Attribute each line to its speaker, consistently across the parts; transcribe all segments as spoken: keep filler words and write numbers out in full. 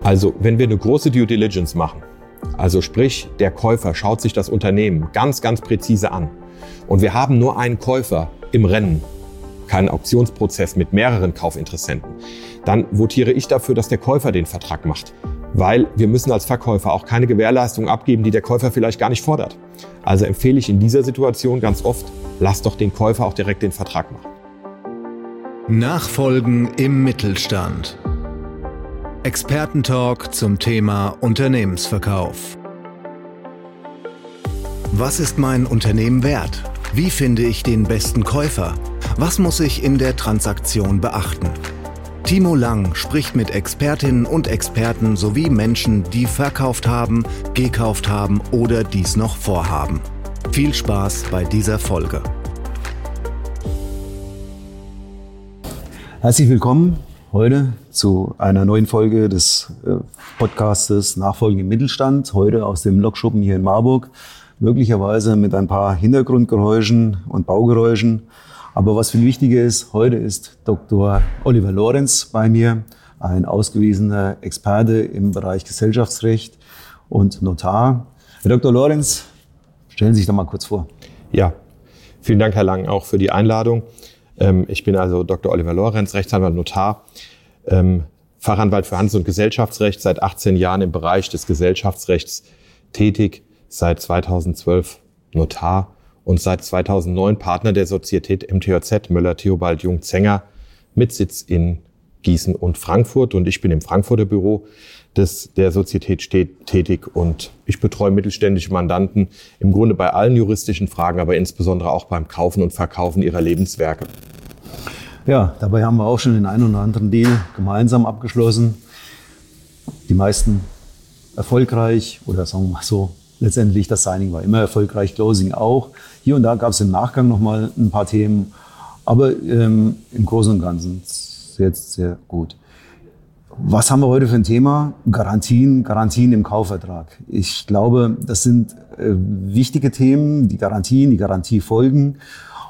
Speaker 1: Also, wenn wir eine große Due Diligence machen, also sprich, der Käufer schaut sich das Unternehmen ganz, ganz präzise an und wir haben nur einen Käufer im Rennen, keinen Auktionsprozess mit mehreren Kaufinteressenten, dann votiere ich dafür, dass der Käufer den Vertrag macht. Weil wir müssen als Verkäufer auch keine Gewährleistung abgeben, die der Käufer vielleicht gar nicht fordert. Also empfehle ich in dieser Situation ganz oft, lass doch den Käufer auch direkt den Vertrag machen.
Speaker 2: Nachfolgen im Mittelstand. Expertentalk zum Thema Unternehmensverkauf. Was ist mein Unternehmen wert? Wie finde ich den besten Käufer? Was muss ich in der Transaktion beachten? Timo Lang spricht mit Expertinnen und Experten sowie Menschen, die verkauft haben, gekauft haben oder dies noch vorhaben. Viel Spaß bei dieser Folge.
Speaker 3: Herzlich willkommen heute zu einer neuen Folge des Podcastes Nachfolgen im Mittelstand. Heute aus dem Lokschuppen hier in Marburg. Möglicherweise mit ein paar Hintergrundgeräuschen und Baugeräuschen. Aber was viel wichtiger ist, heute ist Doktor Oliver Lorenz bei mir, ein ausgewiesener Experte im Bereich Gesellschaftsrecht und Notar. Herr Doktor Lorenz, stellen Sie sich doch mal kurz vor.
Speaker 1: Ja, vielen Dank, Herr Lang, auch für die Einladung. Ich bin also Doktor Oliver Lorenz, Rechtsanwalt, Notar, Fachanwalt für Handels- und Gesellschaftsrecht, seit achtzehn Jahren im Bereich des Gesellschaftsrechts tätig, seit zweitausendzwölf Notar. Und seit zweitausendneun Partner der Sozietät M T J Z, Müller Theobald Jung Zenger, mit Sitz in Gießen und Frankfurt. Und ich bin im Frankfurter Büro des, der Sozietät steht, tätig und ich betreue mittelständische Mandanten im Grunde bei allen juristischen Fragen, aber insbesondere auch beim Kaufen und Verkaufen ihrer Lebenswerke.
Speaker 3: Ja, dabei haben wir auch schon den einen oder anderen Deal gemeinsam abgeschlossen. Die meisten erfolgreich oder sagen wir mal so, letztendlich das Signing war immer erfolgreich, Closing auch. Hier und da gab es im Nachgang nochmal ein paar Themen, aber ähm, im Großen und Ganzen sehr, sehr gut. Was haben wir heute für ein Thema? Garantien, Garantien im Kaufvertrag. Ich glaube, das sind äh, wichtige Themen, die Garantien, die Garantiefolgen.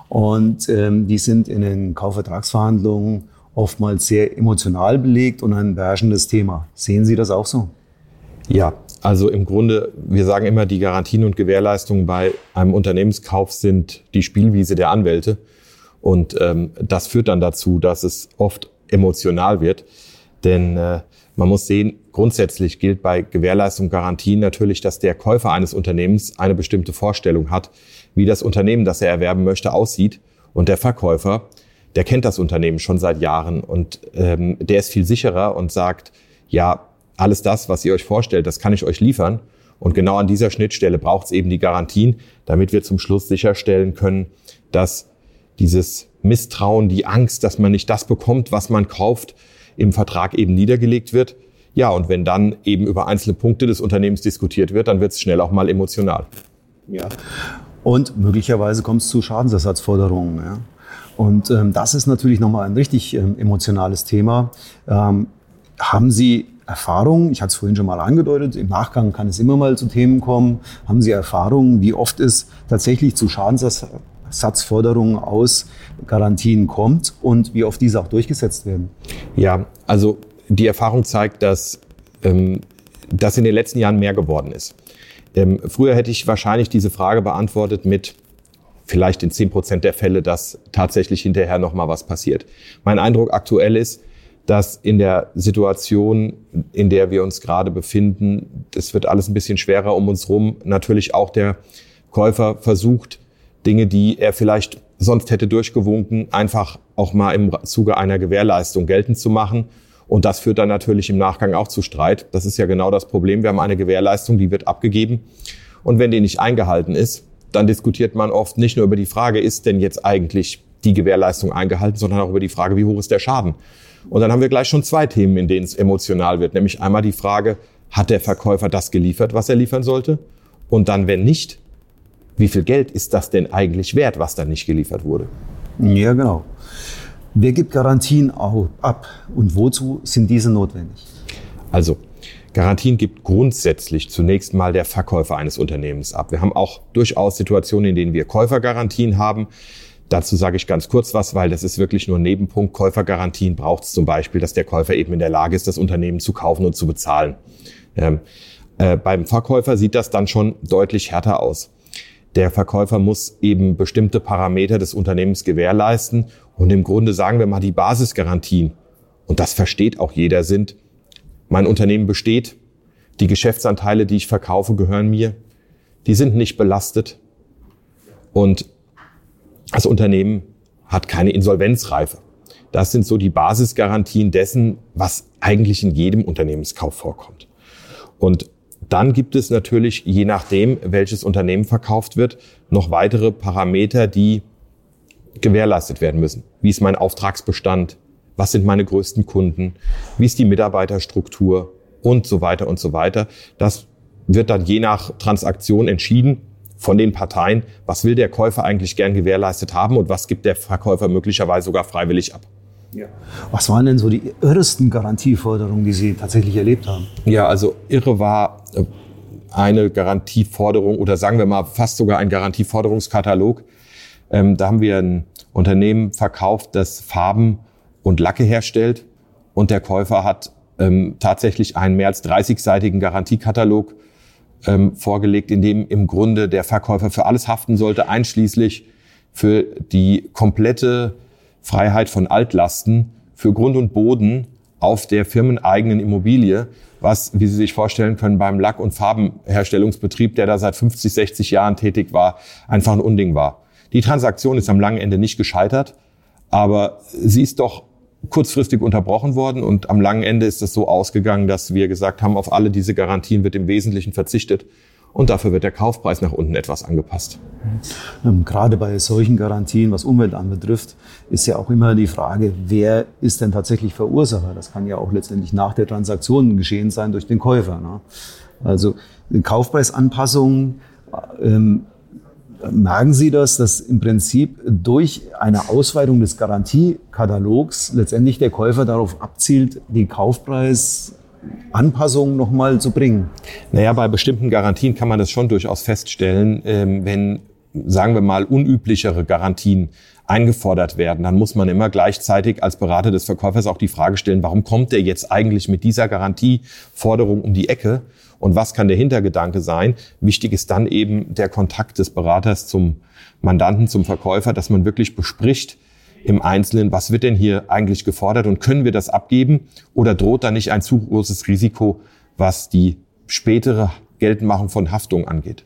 Speaker 3: Und ähm, die sind in den Kaufvertragsverhandlungen oftmals sehr emotional belegt und ein beherrschendes Thema. Sehen Sie das auch so?
Speaker 1: Ja, also im Grunde, wir sagen immer, die Garantien und Gewährleistungen bei einem Unternehmenskauf sind die Spielwiese der Anwälte. Und ähm, das führt dann dazu, dass es oft emotional wird. Denn äh, man muss sehen, grundsätzlich gilt bei Gewährleistung und Garantien natürlich, dass der Käufer eines Unternehmens eine bestimmte Vorstellung hat, wie das Unternehmen, das er erwerben möchte, aussieht. Und der Verkäufer, der kennt das Unternehmen schon seit Jahren und ähm, der ist viel sicherer und sagt, ja, alles das, was ihr euch vorstellt, das kann ich euch liefern. Und genau an dieser Schnittstelle braucht es eben die Garantien, damit wir zum Schluss sicherstellen können, dass dieses Misstrauen, die Angst, dass man nicht das bekommt, was man kauft, im Vertrag eben niedergelegt wird. Ja, und wenn dann eben über einzelne Punkte des Unternehmens diskutiert wird, dann wird es schnell auch mal emotional.
Speaker 3: Ja. Und möglicherweise kommt es zu Schadensersatzforderungen. Ja. Und ähm, das ist natürlich nochmal ein richtig ähm, emotionales Thema. Ähm, haben Sie Erfahrungen, ich hatte es vorhin schon mal angedeutet, im Nachgang kann es immer mal zu Themen kommen. Haben Sie Erfahrungen, wie oft es tatsächlich zu Schadensersatzforderungen aus Garantien kommt und wie oft diese auch durchgesetzt werden?
Speaker 1: Ja, also die Erfahrung zeigt, dass ähm, das in den letzten Jahren mehr geworden ist. Ähm, früher hätte ich wahrscheinlich diese Frage beantwortet mit vielleicht in zehn Prozent der Fälle, dass tatsächlich hinterher noch mal was passiert. Mein Eindruck aktuell ist, dass in der Situation, in der wir uns gerade befinden, das wird alles ein bisschen schwerer um uns rum, natürlich auch der Käufer versucht, Dinge, die er vielleicht sonst hätte durchgewunken, einfach auch mal im Zuge einer Gewährleistung geltend zu machen. Und das führt dann natürlich im Nachgang auch zu Streit. Das ist ja genau das Problem. Wir haben eine Gewährleistung, die wird abgegeben. Und wenn die nicht eingehalten ist, dann diskutiert man oft nicht nur über die Frage, ist denn jetzt eigentlich die Gewährleistung eingehalten, sondern auch über die Frage, wie hoch ist der Schaden? Und dann haben wir gleich schon zwei Themen, in denen es emotional wird. Nämlich einmal die Frage, hat der Verkäufer das geliefert, was er liefern sollte? Und dann, wenn nicht, wie viel Geld ist das denn eigentlich wert, was dann nicht geliefert wurde?
Speaker 3: Ja, genau. Wer gibt Garantien ab und wozu sind diese notwendig?
Speaker 1: Also, Garantien gibt grundsätzlich zunächst mal der Verkäufer eines Unternehmens ab. Wir haben auch durchaus Situationen, in denen wir Käufergarantien haben. Dazu sage ich ganz kurz was, weil das ist wirklich nur ein Nebenpunkt. Käufergarantien braucht es zum Beispiel, dass der Käufer eben in der Lage ist, das Unternehmen zu kaufen und zu bezahlen. Ähm, äh, beim Verkäufer sieht das dann schon deutlich härter aus. Der Verkäufer muss eben bestimmte Parameter des Unternehmens gewährleisten und im Grunde sagen wir mal die Basisgarantien, und das versteht auch jeder, sind: Mein Unternehmen besteht, die Geschäftsanteile, die ich verkaufe, gehören mir, die sind nicht belastet und das Unternehmen hat keine Insolvenzreife. Das sind so die Basisgarantien dessen, was eigentlich in jedem Unternehmenskauf vorkommt. Und dann gibt es natürlich, je nachdem, welches Unternehmen verkauft wird, noch weitere Parameter, die gewährleistet werden müssen. Wie ist mein Auftragsbestand? Was sind meine größten Kunden? Wie ist die Mitarbeiterstruktur? Und so weiter und so weiter. Das wird dann je nach Transaktion entschieden von den Parteien. Was will der Käufer eigentlich gern gewährleistet haben und was gibt der Verkäufer möglicherweise sogar freiwillig ab?
Speaker 3: Ja. Was waren denn so die irresten Garantieforderungen, die Sie tatsächlich erlebt haben?
Speaker 1: Ja, also irre war eine Garantieforderung oder sagen wir mal fast sogar ein Garantieforderungskatalog. Ähm, da haben wir ein Unternehmen verkauft, das Farben und Lacke herstellt und der Käufer hat ähm, tatsächlich einen mehr als dreißigseitigen Garantiekatalog ähm, vorgelegt, in dem im Grunde der Verkäufer für alles haften sollte, einschließlich für die komplette Freiheit von Altlasten für Grund und Boden auf der firmeneigenen Immobilie, was, wie Sie sich vorstellen können, beim Lack- und Farbenherstellungsbetrieb, der da seit fünfzig, sechzig Jahren tätig war, einfach ein Unding war. Die Transaktion ist am langen Ende nicht gescheitert, aber sie ist doch kurzfristig unterbrochen worden und am langen Ende ist es so ausgegangen, dass wir gesagt haben, auf alle diese Garantien wird im Wesentlichen verzichtet. Und dafür wird der Kaufpreis nach unten etwas angepasst.
Speaker 3: Ähm, gerade bei solchen Garantien, was Umwelt anbetrifft, ist ja auch immer die Frage, wer ist denn tatsächlich Verursacher? Das kann ja auch letztendlich nach der Transaktion geschehen sein durch den Käufer. Ne? Also Kaufpreisanpassungen, ähm, merken Sie das, dass im Prinzip durch eine Ausweitung des Garantiekatalogs letztendlich der Käufer darauf abzielt, die Kaufpreis Anpassungen nochmal zu bringen?
Speaker 1: Naja, bei bestimmten Garantien kann man das schon durchaus feststellen. Ähm, wenn, sagen wir mal, unüblichere Garantien eingefordert werden, dann muss man immer gleichzeitig als Berater des Verkäufers auch die Frage stellen, warum kommt der jetzt eigentlich mit dieser Garantieforderung um die Ecke und was kann der Hintergedanke sein? Wichtig ist dann eben der Kontakt des Beraters zum Mandanten, zum Verkäufer, dass man wirklich bespricht, im Einzelnen, was wird denn hier eigentlich gefordert und können wir das abgeben oder droht da nicht ein zu großes Risiko, was die spätere Geltendmachung von Haftung angeht?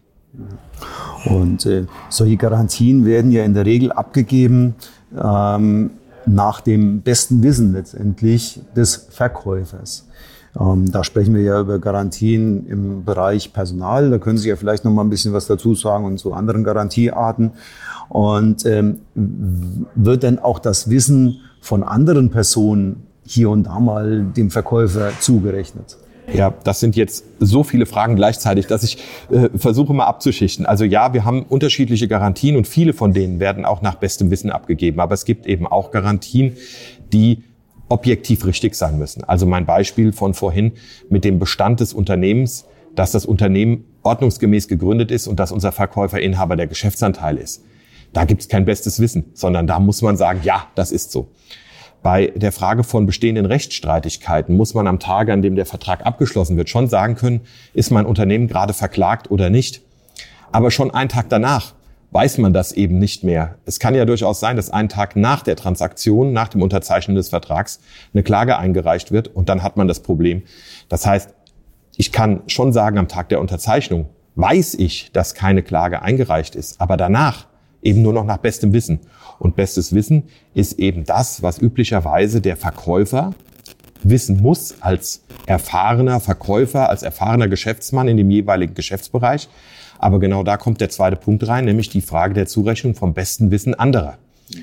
Speaker 3: Und äh, solche Garantien werden ja in der Regel abgegeben ähm, nach dem besten Wissen letztendlich des Verkäufers. Ähm, da sprechen wir ja über Garantien im Bereich Personal. Da können Sie ja vielleicht noch mal ein bisschen was dazu sagen und zu anderen Garantiearten. Und ähm, wird denn auch das Wissen von anderen Personen hier und da mal dem Verkäufer zugerechnet?
Speaker 1: Ja, das sind jetzt so viele Fragen gleichzeitig, dass ich äh, versuche mal abzuschichten. Also ja, wir haben unterschiedliche Garantien und viele von denen werden auch nach bestem Wissen abgegeben. Aber es gibt eben auch Garantien, die objektiv richtig sein müssen. Also mein Beispiel von vorhin mit dem Bestand des Unternehmens, dass das Unternehmen ordnungsgemäß gegründet ist und dass unser Verkäufer Inhaber der Geschäftsanteile ist. Da gibt es kein bestes Wissen, sondern da muss man sagen, ja, das ist so. Bei der Frage von bestehenden Rechtsstreitigkeiten muss man am Tage, an dem der Vertrag abgeschlossen wird, schon sagen können, ist mein Unternehmen gerade verklagt oder nicht. Aber schon einen Tag danach weiß man das eben nicht mehr. Es kann ja durchaus sein, dass einen Tag nach der Transaktion, nach dem Unterzeichnen des Vertrags, eine Klage eingereicht wird und dann hat man das Problem. Das heißt, ich kann schon sagen, am Tag der Unterzeichnung weiß ich, dass keine Klage eingereicht ist, aber danach eben nur noch nach bestem Wissen. Und bestes Wissen ist eben das, was üblicherweise der Verkäufer wissen muss als erfahrener Verkäufer, als erfahrener Geschäftsmann in dem jeweiligen Geschäftsbereich. Aber genau da kommt der zweite Punkt rein, nämlich die Frage der Zurechnung vom besten Wissen anderer.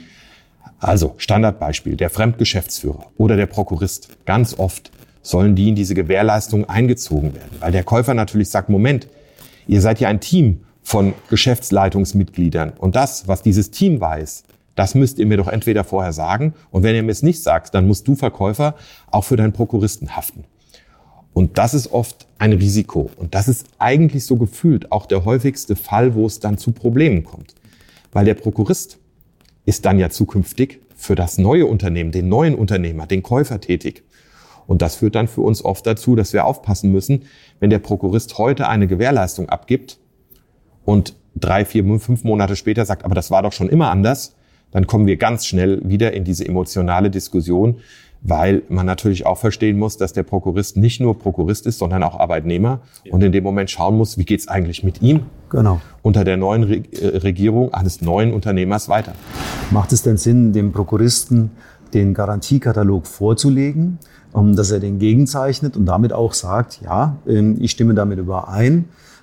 Speaker 1: Also Standardbeispiel, der Fremdgeschäftsführer oder der Prokurist. Ganz oft sollen die in diese Gewährleistung eingezogen werden, weil der Käufer natürlich sagt, Moment, ihr seid ja ein Team von Geschäftsleitungsmitgliedern. Und das, was dieses Team weiß, das müsst ihr mir doch entweder vorher sagen. Und wenn ihr mir es nicht sagt, dann musst du, Verkäufer, auch für deinen Prokuristen haften. Und das ist oft ein Risiko. Und das ist eigentlich so gefühlt auch der häufigste Fall, wo es dann zu Problemen kommt. Weil der Prokurist ist dann ja zukünftig für das neue Unternehmen, den neuen Unternehmer, den Käufer tätig. Und das führt dann für uns oft dazu, dass wir aufpassen müssen, wenn der Prokurist heute eine Gewährleistung abgibt und drei, vier, fünf Monate später sagt, aber das war doch schon immer anders, dann kommen wir ganz schnell wieder in diese emotionale Diskussion, weil man natürlich auch verstehen muss, dass der Prokurist nicht nur Prokurist ist, sondern auch Arbeitnehmer ja. und in dem Moment schauen muss, wie geht's eigentlich mit ihm genau. unter der neuen Re- Regierung eines neuen Unternehmers weiter.
Speaker 3: Macht es denn Sinn, dem Prokuristen den Garantiekatalog vorzulegen, dass er den gegenzeichnet und damit auch sagt, ja, ich stimme damit überein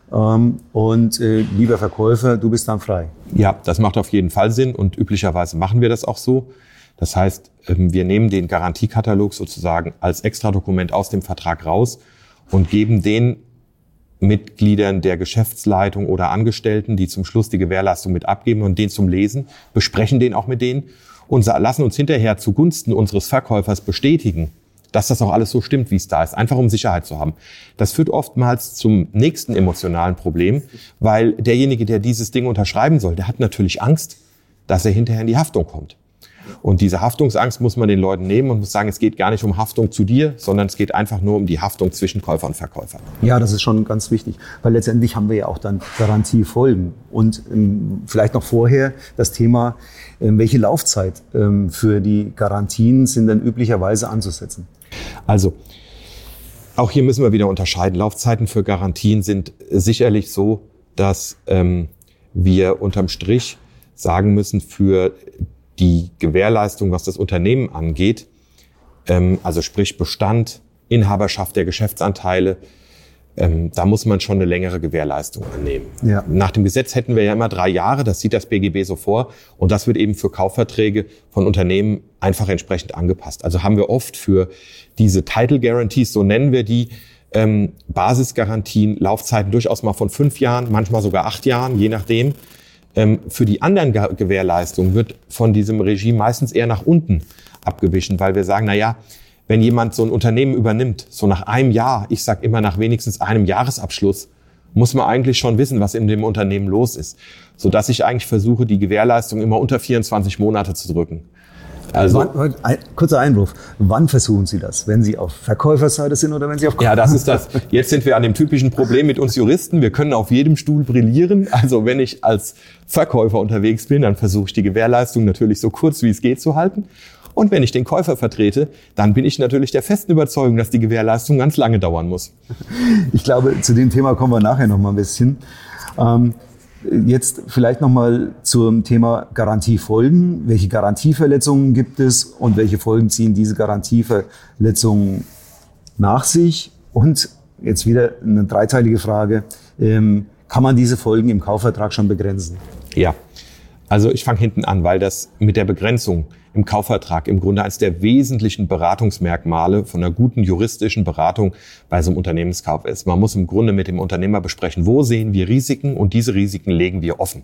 Speaker 3: und lieber Verkäufer, du bist dann frei?
Speaker 1: Ja, das macht auf jeden Fall Sinn und üblicherweise machen wir das auch so. Das heißt, wir nehmen den Garantiekatalog sozusagen als Extradokument aus dem Vertrag raus und geben den Mitgliedern der Geschäftsleitung oder Angestellten, die zum Schluss die Gewährleistung mit abgeben und den zum Lesen, besprechen den auch mit denen und lassen uns hinterher zugunsten unseres Verkäufers bestätigen, dass das auch alles so stimmt, wie es da ist, einfach um Sicherheit zu haben. Das führt oftmals zum nächsten emotionalen Problem, weil derjenige, der dieses Ding unterschreiben soll, der hat natürlich Angst, dass er hinterher in die Haftung kommt. Und diese Haftungsangst muss man den Leuten nehmen und muss sagen, es geht gar nicht um Haftung zu dir, sondern es geht einfach nur um die Haftung zwischen Käufer und Verkäufer.
Speaker 3: Ja, das ist schon ganz wichtig, weil letztendlich haben wir ja auch dann Garantiefolgen. Und ähm, vielleicht noch vorher das Thema, ähm, welche Laufzeit ähm, für die Garantien sind denn üblicherweise anzusetzen?
Speaker 1: Also, auch hier müssen wir wieder unterscheiden. Laufzeiten für Garantien sind sicherlich so, dass ähm, wir unterm Strich sagen müssen, für die Gewährleistung, was das Unternehmen angeht, ähm, also sprich Bestand, Inhaberschaft der Geschäftsanteile, ähm, da muss man schon eine längere Gewährleistung annehmen. Ja. Nach dem Gesetz hätten wir ja immer drei Jahre, das sieht das B G B so vor und das wird eben für Kaufverträge von Unternehmen einfach entsprechend angepasst. Also haben wir oft für diese Title Guarantees, so nennen wir die, ähm, Basisgarantien, Laufzeiten durchaus mal von fünf Jahren, manchmal sogar acht Jahren, je nachdem. Für die anderen Gewährleistungen wird von diesem Regime meistens eher nach unten abgewichen, weil wir sagen, na ja, wenn jemand so ein Unternehmen übernimmt, so nach einem Jahr, ich sag immer nach wenigstens einem Jahresabschluss, muss man eigentlich schon wissen, was in dem Unternehmen los ist, sodass ich eigentlich versuche, die Gewährleistung immer unter vierundzwanzig Monate zu drücken.
Speaker 3: Also, wann, ein, kurzer Einwurf. Wann versuchen Sie das? Wenn Sie auf Verkäuferseite sind oder wenn Sie auf...
Speaker 1: Ja, das ist das. Jetzt sind wir an dem typischen Problem mit uns Juristen. Wir können auf jedem Stuhl brillieren. Also wenn ich als Verkäufer unterwegs bin, dann versuche ich die Gewährleistung natürlich so kurz wie es geht zu halten. Und wenn ich den Käufer vertrete, dann bin ich natürlich der festen Überzeugung, dass die Gewährleistung ganz lange dauern muss.
Speaker 3: Ich glaube, zu dem Thema kommen wir nachher noch mal ein bisschen. Ähm, Jetzt vielleicht nochmal zum Thema Garantiefolgen. Welche Garantieverletzungen gibt es und welche Folgen ziehen diese Garantieverletzungen nach sich? Und jetzt wieder eine dreiteilige Frage. Ähm, kann man diese Folgen im Kaufvertrag schon begrenzen?
Speaker 1: Ja, also ich fange hinten an, weil das mit der Begrenzung im Kaufvertrag im Grunde eines der wesentlichen Beratungsmerkmale von einer guten juristischen Beratung bei so einem Unternehmenskauf ist. Man muss im Grunde mit dem Unternehmer besprechen, wo sehen wir Risiken und diese Risiken legen wir offen.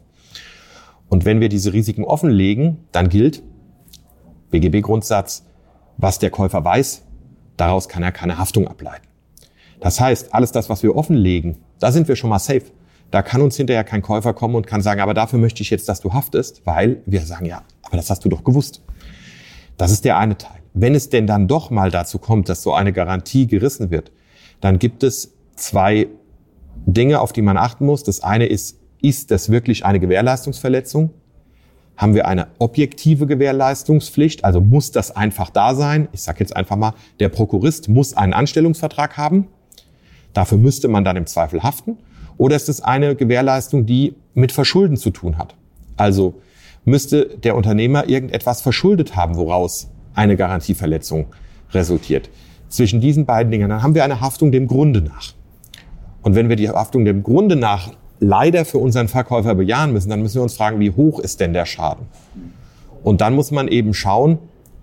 Speaker 1: Und wenn wir diese Risiken offenlegen, dann gilt B G B-Grundsatz, was der Käufer weiß, daraus kann er keine Haftung ableiten. Das heißt, alles das, was wir offenlegen, da sind wir schon mal safe. Da kann uns hinterher kein Käufer kommen und kann sagen, aber dafür möchte ich jetzt, dass du haftest, weil wir sagen, ja, aber das hast du doch gewusst. Das ist der eine Teil. Wenn es denn dann doch mal dazu kommt, dass so eine Garantie gerissen wird, dann gibt es zwei Dinge, auf die man achten muss. Das eine ist, ist das wirklich eine Gewährleistungsverletzung? Haben wir eine objektive Gewährleistungspflicht? Also muss das einfach da sein? Ich sage jetzt einfach mal, der Prokurist muss einen Anstellungsvertrag haben. Dafür müsste man dann im Zweifel haften. Oder ist es eine Gewährleistung, die mit Verschulden zu tun hat? Also müsste der Unternehmer irgendetwas verschuldet haben, woraus eine Garantieverletzung resultiert. Zwischen diesen beiden Dingen, dann haben wir eine Haftung dem Grunde nach. Und wenn wir die Haftung dem Grunde nach leider für unseren Verkäufer bejahen müssen, dann müssen wir uns fragen, wie hoch ist denn der Schaden? Und dann muss man eben schauen,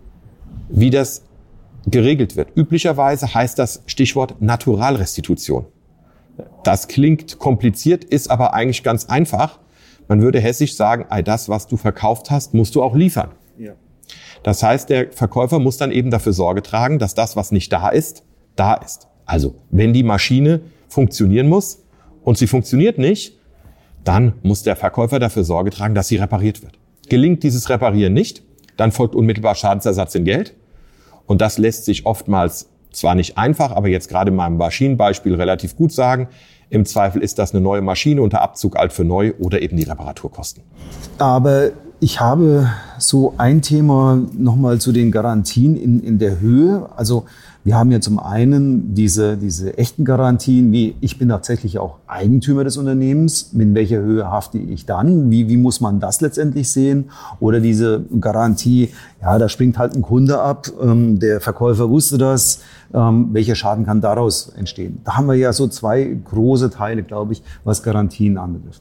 Speaker 1: wie das geregelt wird. Üblicherweise heißt das Stichwort Naturalrestitution. Das klingt kompliziert, ist aber eigentlich ganz einfach. Man würde hessisch sagen, all das, was du verkauft hast, musst du auch liefern. Ja. Das heißt, der Verkäufer muss dann eben dafür Sorge tragen, dass das, was nicht da ist, da ist. Also, wenn die Maschine funktionieren muss und sie funktioniert nicht, dann muss der Verkäufer dafür Sorge tragen, dass sie repariert wird. Gelingt dieses Reparieren nicht, dann folgt unmittelbar Schadensersatz in Geld. Und das lässt sich oftmals zwar nicht einfach, aber jetzt gerade in meinem Maschinenbeispiel relativ gut sagen. Im Zweifel ist das eine neue Maschine unter Abzug alt für neu oder eben die Reparaturkosten.
Speaker 3: Aber ich habe so ein Thema nochmal zu den Garantien in, in der Höhe. Also wir haben ja zum einen diese, diese echten Garantien, wie ich bin tatsächlich auch Eigentümer des Unternehmens. In welcher Höhe hafte ich dann? Wie, wie muss man das letztendlich sehen? Oder diese Garantie, ja, da springt halt ein Kunde ab, ähm, der Verkäufer wusste das. Ähm, welcher Schaden kann daraus entstehen? Da haben wir ja so zwei große Teile, glaube ich, was Garantien anbetrifft.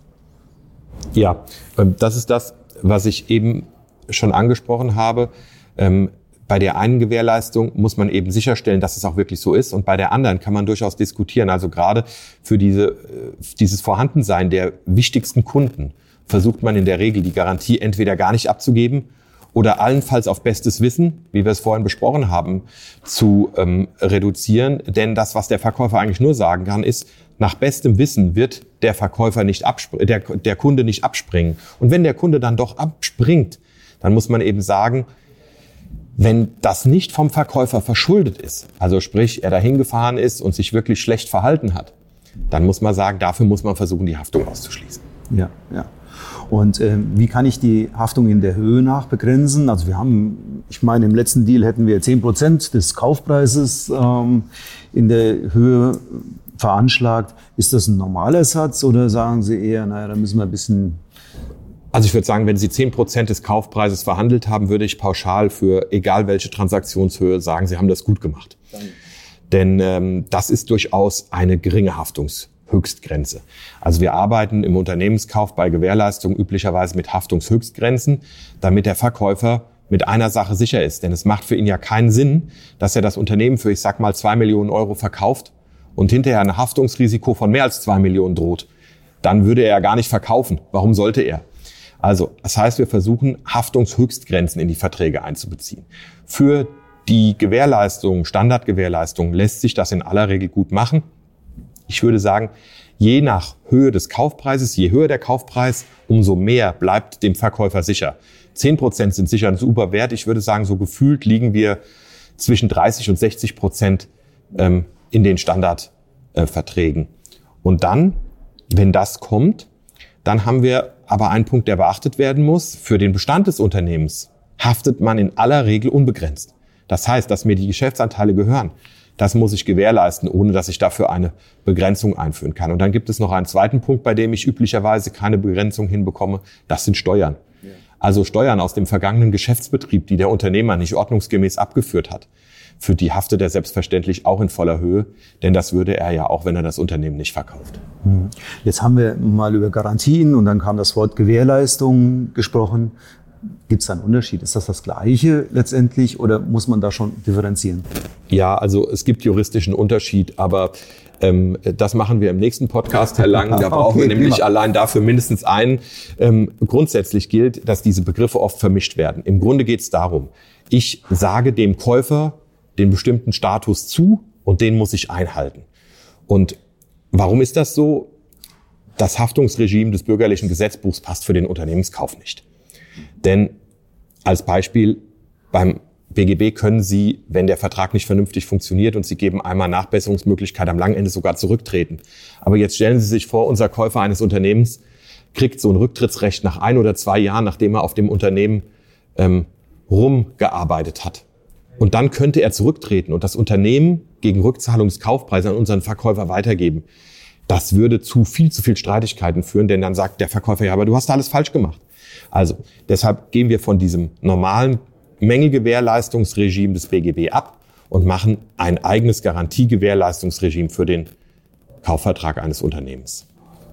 Speaker 1: Ja, das ist das, was ich eben schon angesprochen habe. Ähm, bei der einen Gewährleistung muss man eben sicherstellen, dass es auch wirklich so ist. Und bei der anderen kann man durchaus diskutieren. Also gerade für diese, dieses Vorhandensein der wichtigsten Kunden versucht man in der Regel die Garantie entweder gar nicht abzugeben oder allenfalls auf bestes Wissen, wie wir es vorhin besprochen haben, zu ähm, reduzieren. Denn das, was der Verkäufer eigentlich nur sagen kann, ist, nach bestem Wissen wird der Verkäufer nicht abspr- der, der Kunde nicht abspringen. Und wenn der Kunde dann doch abspringt, dann muss man eben sagen, wenn das nicht vom Verkäufer verschuldet ist, also sprich, er dahin gefahren ist und sich wirklich schlecht verhalten hat, dann muss man sagen, dafür muss man versuchen, die Haftung auszuschließen.
Speaker 3: Ja, ja. Und äh, wie kann ich die Haftung in der Höhe nach begrenzen? Also wir haben, ich meine, im letzten Deal hätten wir zehn Prozent des Kaufpreises ähm, in der Höhe veranschlagt. Ist das ein normaler Satz oder sagen Sie eher, naja, da müssen wir ein bisschen...
Speaker 1: Also ich würde sagen, wenn Sie zehn Prozent des Kaufpreises verhandelt haben, würde ich pauschal für egal welche Transaktionshöhe sagen, Sie haben das gut gemacht. Danke. Denn ähm, das ist durchaus eine geringe Haftungshöchstgrenze. Also wir arbeiten im Unternehmenskauf bei Gewährleistung üblicherweise mit Haftungshöchstgrenzen, damit der Verkäufer mit einer Sache sicher ist. Denn es macht für ihn ja keinen Sinn, dass er das Unternehmen für, ich sag mal, zwei Millionen Euro verkauft und hinterher ein Haftungsrisiko von mehr als zwei Millionen droht. Dann würde er ja gar nicht verkaufen. Warum sollte er? Also, das heißt, wir versuchen, Haftungshöchstgrenzen in die Verträge einzubeziehen. Für die Gewährleistung, Standardgewährleistung, lässt sich das in aller Regel gut machen. Ich würde sagen, je nach Höhe des Kaufpreises, je höher der Kaufpreis, umso mehr bleibt dem Verkäufer sicher. Zehn Prozent sind sicher ein super Wert. Ich würde sagen, so gefühlt liegen wir zwischen dreißig und sechzig Prozent ähm, in den Standardverträgen. Äh, und dann, wenn das kommt, dann haben wir aber einen Punkt, der beachtet werden muss. Für den Bestand des Unternehmens haftet man in aller Regel unbegrenzt. Das heißt, dass mir die Geschäftsanteile gehören. Das muss ich gewährleisten, ohne dass ich dafür eine Begrenzung einführen kann. Und dann gibt es noch einen zweiten Punkt, bei dem ich üblicherweise keine Begrenzung hinbekomme. Das sind Steuern. Ja. Also Steuern aus dem vergangenen Geschäftsbetrieb, die der Unternehmer nicht ordnungsgemäß abgeführt hat. Für die haftet er selbstverständlich auch in voller Höhe, denn das würde er ja auch, wenn er das Unternehmen nicht verkauft.
Speaker 3: Jetzt haben wir mal über Garantien und dann kam das Wort Gewährleistung gesprochen. Gibt es da einen Unterschied? Ist das das Gleiche letztendlich oder muss man da schon differenzieren?
Speaker 1: Ja, also es gibt juristischen Unterschied, aber ähm, das machen wir im nächsten Podcast, Herr Lang. Da brauchen okay, wir nämlich prima. Allein dafür mindestens einen. Ähm, grundsätzlich gilt, dass diese Begriffe oft vermischt werden. Im Grunde geht es darum, ich sage dem Käufer den bestimmten Status zu und den muss ich einhalten. Und warum ist das so? Das Haftungsregime des bürgerlichen Gesetzbuchs passt für den Unternehmenskauf nicht. Denn als Beispiel beim B G B können Sie, wenn der Vertrag nicht vernünftig funktioniert und Sie geben einmal Nachbesserungsmöglichkeit, am langen Ende sogar zurücktreten. Aber jetzt stellen Sie sich vor, unser Käufer eines Unternehmens kriegt so ein Rücktrittsrecht nach ein oder zwei Jahren, nachdem er auf dem Unternehmen ähm, rumgearbeitet hat. Und dann könnte er zurücktreten und das Unternehmen gegen Rückzahlung des Kaufpreises an unseren Verkäufer weitergeben. Das würde zu viel, zu viel Streitigkeiten führen, denn dann sagt der Verkäufer, ja, aber du hast da alles falsch gemacht. Also deshalb gehen wir von diesem normalen Mängelgewährleistungsregime des B G B ab und machen ein eigenes Garantiegewährleistungsregime für den Kaufvertrag eines Unternehmens.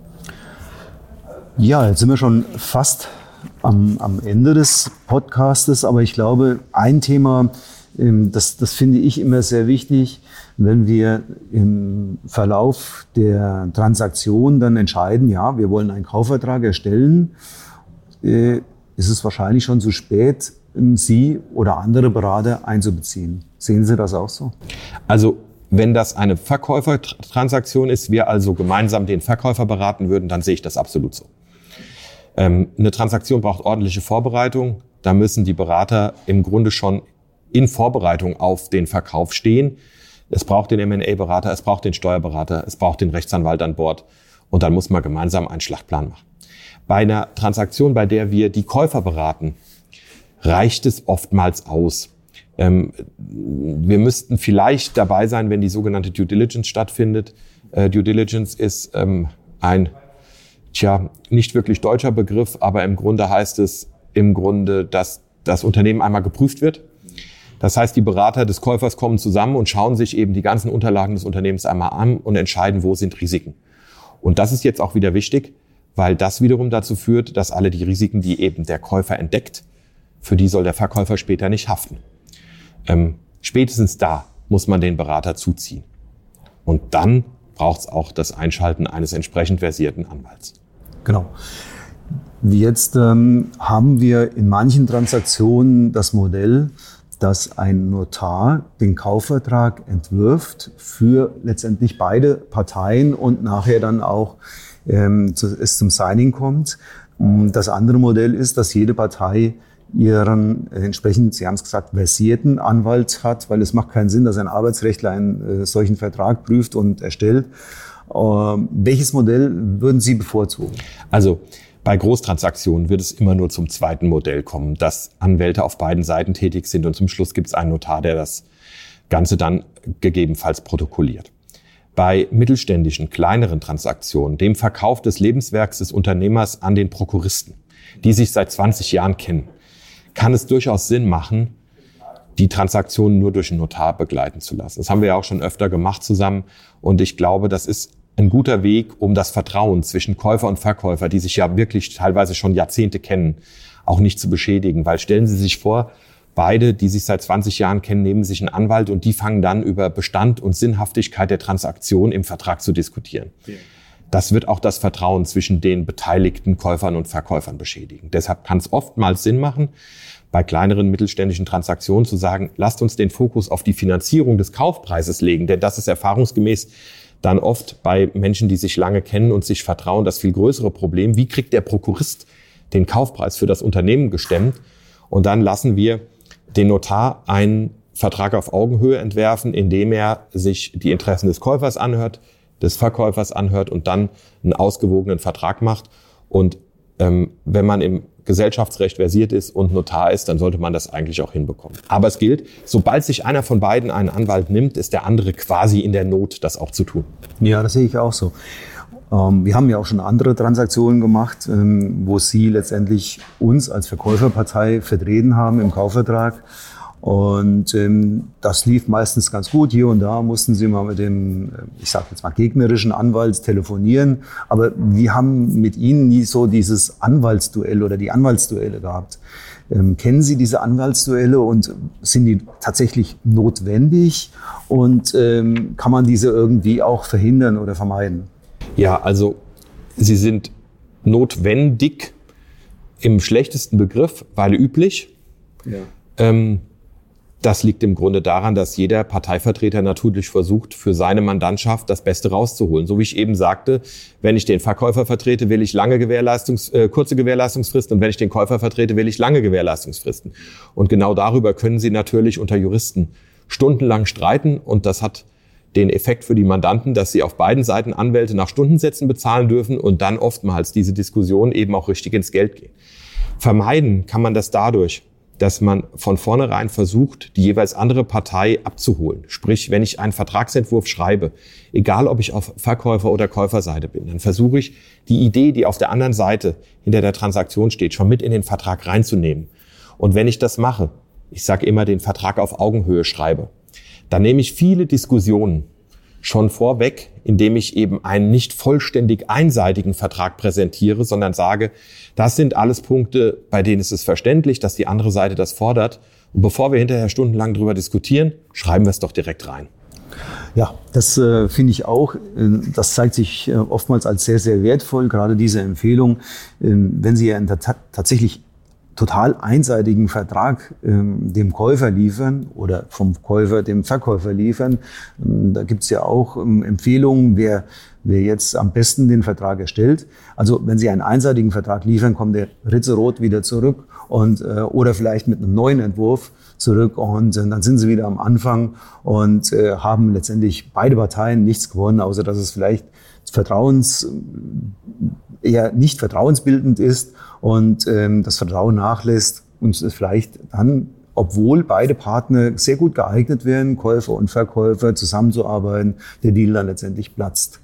Speaker 3: Ja, jetzt sind wir schon fast am, am Ende des Podcastes, aber ich glaube, ein Thema, das, das finde ich immer sehr wichtig, wenn wir im Verlauf der Transaktion dann entscheiden, ja, wir wollen einen Kaufvertrag erstellen, äh, ist es wahrscheinlich schon zu spät, Sie oder andere Berater einzubeziehen. Sehen Sie das auch so?
Speaker 1: Also wenn das eine Verkäufertransaktion ist, wir also gemeinsam den Verkäufer beraten würden, dann sehe ich das absolut so. Ähm, eine Transaktion braucht ordentliche Vorbereitung. Da müssen die Berater im Grunde schon in Vorbereitung auf den Verkauf stehen. Es braucht den M and A-Berater, es braucht den Steuerberater, es braucht den Rechtsanwalt an Bord. Und dann muss man gemeinsam einen Schlachtplan machen. Bei einer Transaktion, bei der wir die Käufer beraten, reicht es oftmals aus. Ähm, wir müssten vielleicht dabei sein, wenn die sogenannte Due Diligence stattfindet. Äh, Due Diligence ist ähm, ein, tja, nicht wirklich deutscher Begriff, aber im Grunde heißt es im Grunde, dass das Unternehmen einmal geprüft wird. Das heißt, die Berater des Käufers kommen zusammen und schauen sich eben die ganzen Unterlagen des Unternehmens einmal an und entscheiden, wo sind Risiken. Und das ist jetzt auch wieder wichtig, weil das wiederum dazu führt, dass alle die Risiken, die eben der Käufer entdeckt, für die soll der Verkäufer später nicht haften. Ähm, spätestens da muss man den Berater zuziehen. Und dann braucht es auch das Einschalten eines entsprechend versierten Anwalts.
Speaker 3: Genau. Jetzt ähm, haben wir in manchen Transaktionen das Modell, dass ein Notar den Kaufvertrag entwirft für letztendlich beide Parteien und nachher dann auch ähm, zu, es zum Signing kommt. Das andere Modell ist, dass jede Partei ihren äh, entsprechend, Sie haben es gesagt, versierten Anwalt hat, weil es macht keinen Sinn, dass ein Arbeitsrechtler einen äh, solchen Vertrag prüft und erstellt. Äh, welches Modell würden Sie bevorzugen?
Speaker 1: Also bei Großtransaktionen wird es immer nur zum zweiten Modell kommen, dass Anwälte auf beiden Seiten tätig sind und zum Schluss gibt es einen Notar, der das Ganze dann gegebenenfalls protokolliert. Bei mittelständischen, kleineren Transaktionen, dem Verkauf des Lebenswerks des Unternehmers an den Prokuristen, die sich seit zwanzig Jahren kennen, kann es durchaus Sinn machen, die Transaktionen nur durch einen Notar begleiten zu lassen. Das haben wir ja auch schon öfter gemacht zusammen und ich glaube, das ist ein guter Weg, um das Vertrauen zwischen Käufer und Verkäufer, die sich ja wirklich teilweise schon Jahrzehnte kennen, auch nicht zu beschädigen. Weil stellen Sie sich vor, beide, die sich seit zwanzig Jahren kennen, nehmen sich einen Anwalt und die fangen dann über Bestand und Sinnhaftigkeit der Transaktion im Vertrag zu diskutieren. Ja. Das wird auch das Vertrauen zwischen den beteiligten Käufern und Verkäufern beschädigen. Deshalb kann es oftmals Sinn machen, bei kleineren mittelständischen Transaktionen zu sagen, lasst uns den Fokus auf die Finanzierung des Kaufpreises legen, denn das ist erfahrungsgemäß dann oft bei Menschen, die sich lange kennen und sich vertrauen, das viel größere Problem. Wie kriegt der Prokurist den Kaufpreis für das Unternehmen gestemmt? Und dann lassen wir den Notar einen Vertrag auf Augenhöhe entwerfen, indem er sich die Interessen des Käufers anhört, des Verkäufers anhört und dann einen ausgewogenen Vertrag macht. Und ähm, wenn man im Gesellschaftsrecht versiert ist und Notar ist, dann sollte man das eigentlich auch hinbekommen. Aber es gilt, sobald sich einer von beiden einen Anwalt nimmt, ist der andere quasi in der Not, das auch zu tun.
Speaker 3: Ja, das sehe ich auch so. Ähm, wir haben ja auch schon andere Transaktionen gemacht, ähm, wo Sie letztendlich uns als Verkäuferpartei vertreten haben im Kaufvertrag. Und ähm, das lief meistens ganz gut. Hier und da mussten Sie mal mit dem, ich sage jetzt mal, gegnerischen Anwalt telefonieren. Aber wir haben mit Ihnen nie so dieses Anwaltsduell oder die Anwaltsduelle gehabt. Ähm, kennen Sie diese Anwaltsduelle und sind die tatsächlich notwendig? Und ähm, kann man diese irgendwie auch verhindern oder vermeiden?
Speaker 1: Ja, also sie sind notwendig im schlechtesten Begriff, weil üblich. Ja. Ähm, Das liegt im Grunde daran, dass jeder Parteivertreter natürlich versucht, für seine Mandantschaft das Beste rauszuholen. So wie ich eben sagte, wenn ich den Verkäufer vertrete, will ich lange Gewährleistungs-, äh, kurze Gewährleistungsfristen und wenn ich den Käufer vertrete, will ich lange Gewährleistungsfristen. Und genau darüber können Sie natürlich unter Juristen stundenlang streiten und das hat den Effekt für die Mandanten, dass sie auf beiden Seiten Anwälte nach Stundensätzen bezahlen dürfen und dann oftmals diese Diskussion eben auch richtig ins Geld geht. Vermeiden kann man das dadurch, dass man von vornherein versucht, die jeweils andere Partei abzuholen. Sprich, wenn ich einen Vertragsentwurf schreibe, egal ob ich auf Verkäufer- oder Käuferseite bin, dann versuche ich, die Idee, die auf der anderen Seite hinter der Transaktion steht, schon mit in den Vertrag reinzunehmen. Und wenn ich das mache, ich sage immer, den Vertrag auf Augenhöhe schreibe, dann nehme ich viele Diskussionen schon vorweg, indem ich eben einen nicht vollständig einseitigen Vertrag präsentiere, sondern sage, das sind alles Punkte, bei denen ist es verständlich, dass die andere Seite das fordert. Und bevor wir hinterher stundenlang drüber diskutieren, schreiben wir es doch direkt rein.
Speaker 3: Ja, das äh, finde ich auch. Das zeigt sich äh, oftmals als sehr, sehr wertvoll, gerade diese Empfehlung. Äh, wenn Sie einen ta- tatsächlich total einseitigen Vertrag ähm, dem Käufer liefern oder vom Käufer dem Verkäufer liefern. Ähm, da gibt's ja auch ähm, Empfehlungen, wer, wer jetzt am besten den Vertrag erstellt. Also wenn Sie einen einseitigen Vertrag liefern, kommt der ritzerot wieder zurück und äh, oder vielleicht mit einem neuen Entwurf zurück und äh, dann sind Sie wieder am Anfang und äh, haben letztendlich beide Parteien nichts gewonnen, außer dass es vielleicht Vertrauens eher nicht vertrauensbildend ist und ähm, das Vertrauen nachlässt und es vielleicht dann, obwohl beide Partner sehr gut geeignet wären, Käufer und Verkäufer zusammenzuarbeiten, der Deal dann letztendlich platzt.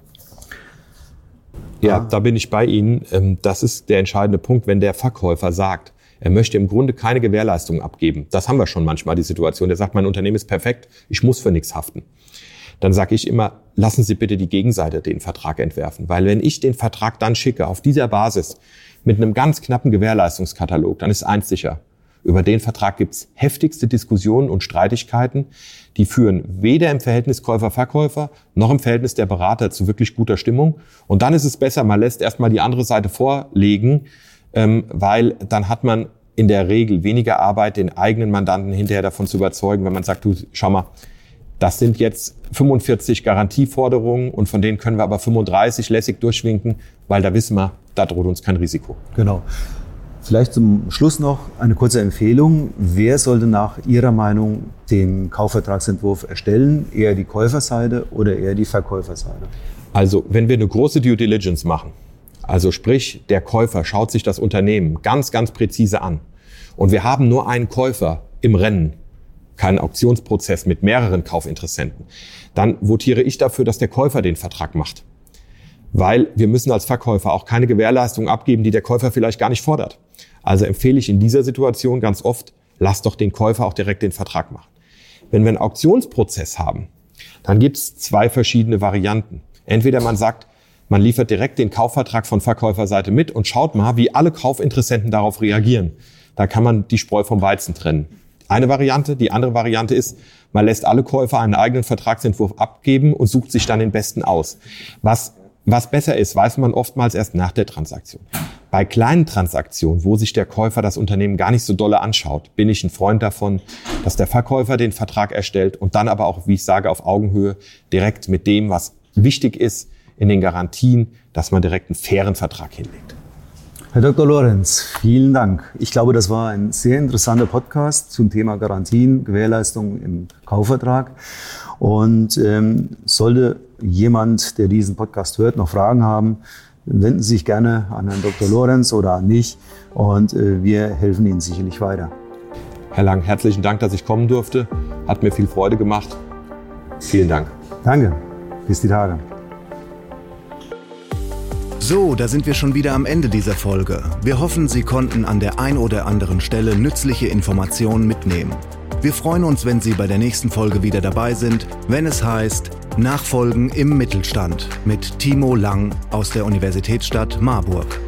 Speaker 1: Ja, da bin ich bei Ihnen. Das ist der entscheidende Punkt, wenn der Verkäufer sagt, er möchte im Grunde keine Gewährleistung abgeben. Das haben wir schon manchmal, die Situation. Der sagt, mein Unternehmen ist perfekt, ich muss für nichts haften. Dann sage ich immer, lassen Sie bitte die Gegenseite den Vertrag entwerfen. Weil wenn ich den Vertrag dann schicke, auf dieser Basis, mit einem ganz knappen Gewährleistungskatalog, dann ist eins sicher. Über den Vertrag gibt's heftigste Diskussionen und Streitigkeiten, die führen weder im Verhältnis Käufer-Verkäufer noch im Verhältnis der Berater zu wirklich guter Stimmung. Und dann ist es besser, man lässt erstmal die andere Seite vorlegen, ähm, weil dann hat man in der Regel weniger Arbeit, den eigenen Mandanten hinterher davon zu überzeugen, wenn man sagt, du, schau mal, das sind jetzt fünfundvierzig Garantieforderungen und von denen können wir aber fünfunddreißig lässig durchwinken, weil da wissen wir, da droht uns kein Risiko.
Speaker 3: Genau. Vielleicht zum Schluss noch eine kurze Empfehlung. Wer sollte nach Ihrer Meinung den Kaufvertragsentwurf erstellen? Eher die Käuferseite oder eher die Verkäuferseite?
Speaker 1: Also, wenn wir eine große Due Diligence machen, also sprich, der Käufer schaut sich das Unternehmen ganz, ganz präzise an und wir haben nur einen Käufer im Rennen, keinen Auktionsprozess mit mehreren Kaufinteressenten, dann votiere ich dafür, dass der Käufer den Vertrag macht. Weil wir müssen als Verkäufer auch keine Gewährleistung abgeben, die der Käufer vielleicht gar nicht fordert. Also empfehle ich in dieser Situation ganz oft, lass doch den Käufer auch direkt den Vertrag machen. Wenn wir einen Auktionsprozess haben, dann gibt es zwei verschiedene Varianten. Entweder man sagt, man liefert direkt den Kaufvertrag von Verkäuferseite mit und schaut mal, wie alle Kaufinteressenten darauf reagieren. Da kann man die Spreu vom Weizen trennen. Eine Variante. Die andere Variante ist, man lässt alle Käufer einen eigenen Vertragsentwurf abgeben und sucht sich dann den besten aus. Was, was besser ist, weiß man oftmals erst nach der Transaktion. Bei kleinen Transaktionen, wo sich der Käufer das Unternehmen gar nicht so dolle anschaut, bin ich ein Freund davon, dass der Verkäufer den Vertrag erstellt und dann aber auch, wie ich sage, auf Augenhöhe direkt mit dem, was wichtig ist, in den Garantien, dass man direkt einen fairen Vertrag hinlegt.
Speaker 3: Herr Doktor Lorenz, vielen Dank. Ich glaube, das war ein sehr interessanter Podcast zum Thema Garantien, Gewährleistung im Kaufvertrag. Und ähm, sollte jemand, der diesen Podcast hört, noch Fragen haben, wenden Sie sich gerne an Herrn Doktor Lorenz oder an mich und äh, wir helfen Ihnen sicherlich weiter.
Speaker 1: Herr Lang, herzlichen Dank, dass ich kommen durfte. Hat mir viel Freude gemacht. Vielen Dank.
Speaker 3: Danke. Bis die Tage.
Speaker 2: So, da sind wir schon wieder am Ende dieser Folge. Wir hoffen, Sie konnten an der ein oder anderen Stelle nützliche Informationen mitnehmen. Wir freuen uns, wenn Sie bei der nächsten Folge wieder dabei sind, wenn es heißt Nachfolgen im Mittelstand mit Timo Lang aus der Universitätsstadt Marburg.